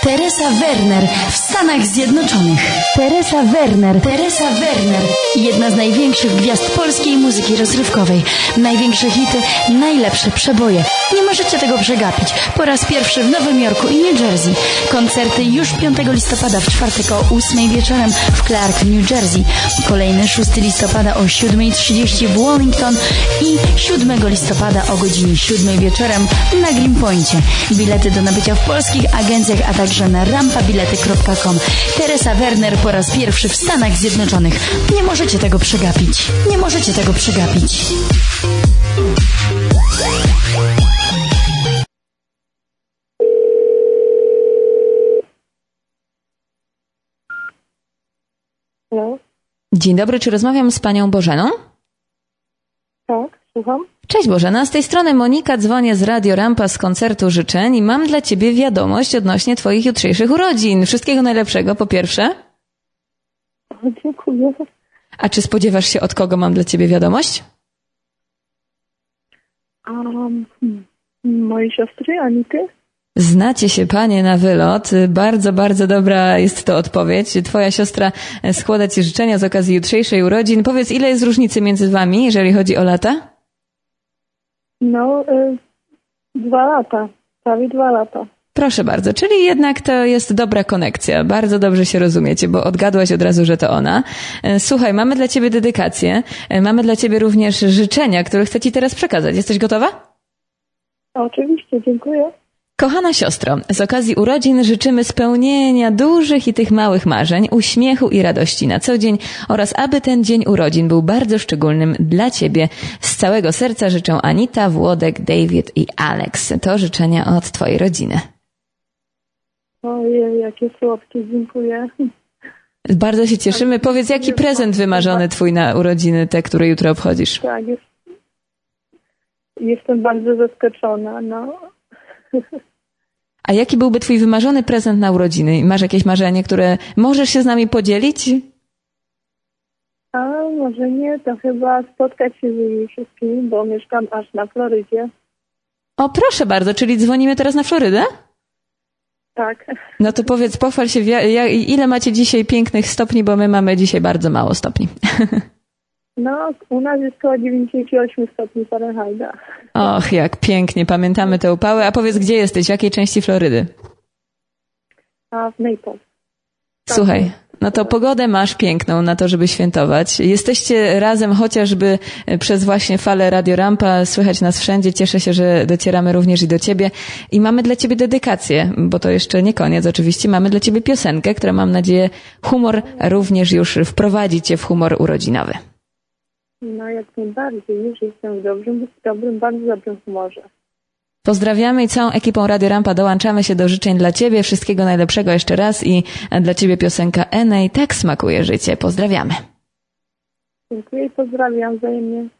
Teresa Werner w Stanach Zjednoczonych. Teresa Werner. Jedna z największych gwiazd polskiej muzyki rozrywkowej. Największe hity, najlepsze przeboje. Nie możecie tego przegapić. Po raz pierwszy w Nowym Jorku i New Jersey. Koncerty już 5 listopada w czwartek o 8 wieczorem w Clark, New Jersey. Kolejny 6 listopada o 7:30 w Wallington i 7 listopada o godzinie 7 wieczorem na Greenpointie. Bilety do nabycia w polskich agencjach, a także na rampabilety.com. Teresa Werner po raz pierwszy w Stanach Zjednoczonych. Nie możecie tego przegapić. Hello? Dzień dobry, czy rozmawiam z panią Bożeną? Tak, słucham. Cześć Bożena, z tej strony Monika, dzwonię z Radio Rampa z koncertu życzeń i mam dla ciebie wiadomość odnośnie twoich jutrzejszych urodzin. Wszystkiego najlepszego, po pierwsze. O, dziękuję. A czy spodziewasz się, od kogo mam dla ciebie wiadomość? Mojej siostry, Anity? Znacie się panie na wylot. Bardzo, bardzo dobra jest to odpowiedź. Twoja siostra składa ci życzenia z okazji jutrzejszej urodzin. Powiedz, ile jest różnicy między wami, jeżeli chodzi o lata? 2 lata. Prawie 2 lata. Proszę bardzo, czyli jednak to jest dobra konekcja. Bardzo dobrze się rozumiecie, bo odgadłaś od razu, że to ona. Słuchaj, mamy dla ciebie dedykację. Mamy dla ciebie również życzenia, które chcę ci teraz przekazać. Jesteś gotowa? Oczywiście, dziękuję. Kochana siostro, z okazji urodzin życzymy spełnienia dużych i tych małych marzeń, uśmiechu i radości na co dzień oraz aby ten dzień urodzin był bardzo szczególnym dla ciebie. Z całego serca życzę Anita, Włodek, David i Alex. To życzenia od twojej rodziny. Ojej, jakie słodkie, dziękuję. Bardzo się cieszymy. Powiedz, jaki prezent wymarzony twój na urodziny, te, które jutro obchodzisz? Tak, jestem bardzo zaskoczona, A jaki byłby twój wymarzony prezent na urodziny? Masz jakieś marzenie, które możesz się z nami podzielić? A może nie, to chyba spotkać się z nimi wszystkimi, bo mieszkam aż na Florydzie. O, proszę bardzo, czyli dzwonimy teraz na Florydę? Tak. No to powiedz, pochwal się, ile macie dzisiaj pięknych stopni, bo my mamy dzisiaj bardzo mało stopni. No, u nas jest około 98 stopni Fahrenheita. Och, jak pięknie, pamiętamy te upały. A powiedz, gdzie jesteś, w jakiej części Florydy? A w Naples. Słuchaj, no to pogodę masz piękną na to, żeby świętować. Jesteście razem chociażby przez właśnie falę Radio Rampa, słychać nas wszędzie. Cieszę się, że docieramy również i do ciebie. I mamy dla ciebie dedykację, bo to jeszcze nie koniec oczywiście. Mamy dla ciebie piosenkę, która mam nadzieję również już wprowadzi cię w humor urodzinowy. No jak najbardziej, już jestem w bardzo dobrym humorze. Pozdrawiamy i całą ekipą Radio Rampa dołączamy się do życzeń dla ciebie. Wszystkiego najlepszego jeszcze raz i dla ciebie piosenka Enej, tak smakuje życie. Pozdrawiamy. Dziękuję i pozdrawiam wzajemnie.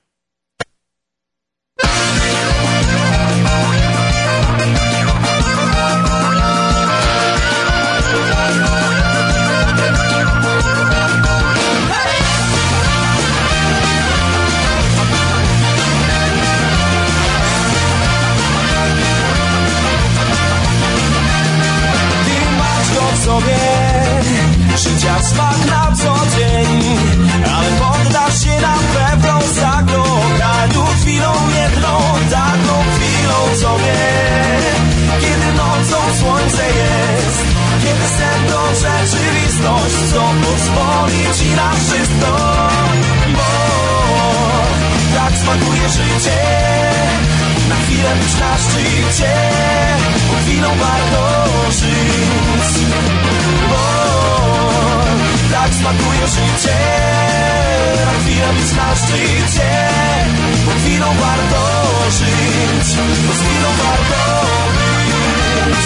Sobie życia smak na co dzień, ale poddasz się na pewno zakochaniu chwilą jedną, taką chwilą sobie, kiedy nocą słońce jest, kiedy sen to rzeczywistość, co pozwoli ci na wszystko, bo tak smakuje życie, na chwilę być na szczycie, bo chwilą warto żyć, bo tak smakuje życie, na chwilę być na szczycie, bo chwilą warto żyć, bo z chwilą warto być.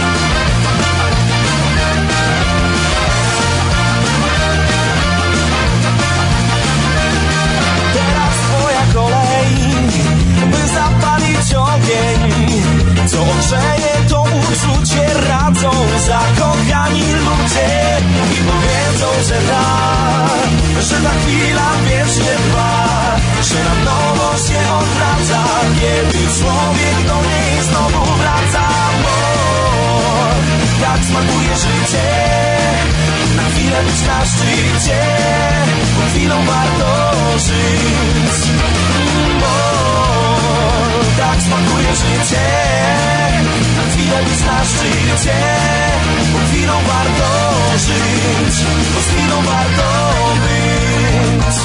Teraz twoja kolej, by zapalić ogień, co ogrzeje to uczucie, radzą zakochani ludzie i powiedzą, że ta chwila wiecznie trwa, że na nowo się odwraca, kiedy człowiek do niej znowu wraca, bo jak smakuje życie, na chwilę być na szczycie, bo chwilą warto żyć. Bo tak smakuje życie, na chwilę być na szczycie, bo chwilą warto żyć, bo z chwilą warto być.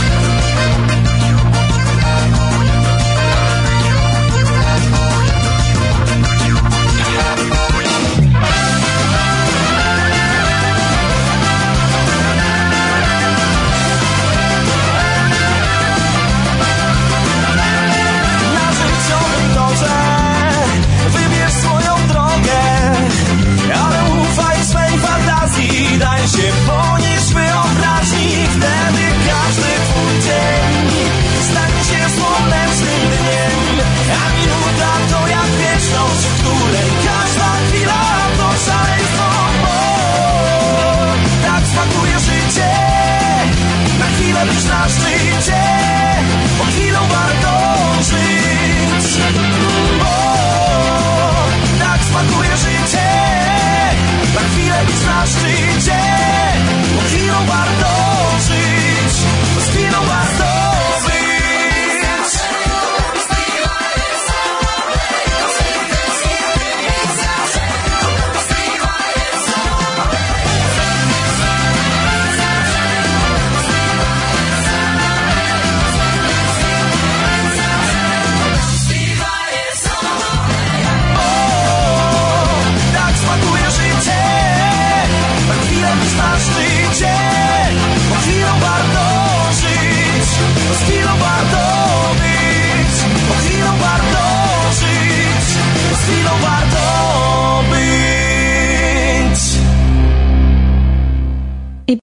Wybierz swoją drogę, ale ufaj swej fantazji, daj się ponieść wyobraźni. Wtedy każdy twój dzień stanie się słonecznym dniem, a minuta to jak wieczność, w której każda chwila to szaleństwo. Tak smakuje życie, na chwilę być na szczycie, bo chwilą warto żyć. Tak smakuje życie, na chwilę być na szczycie.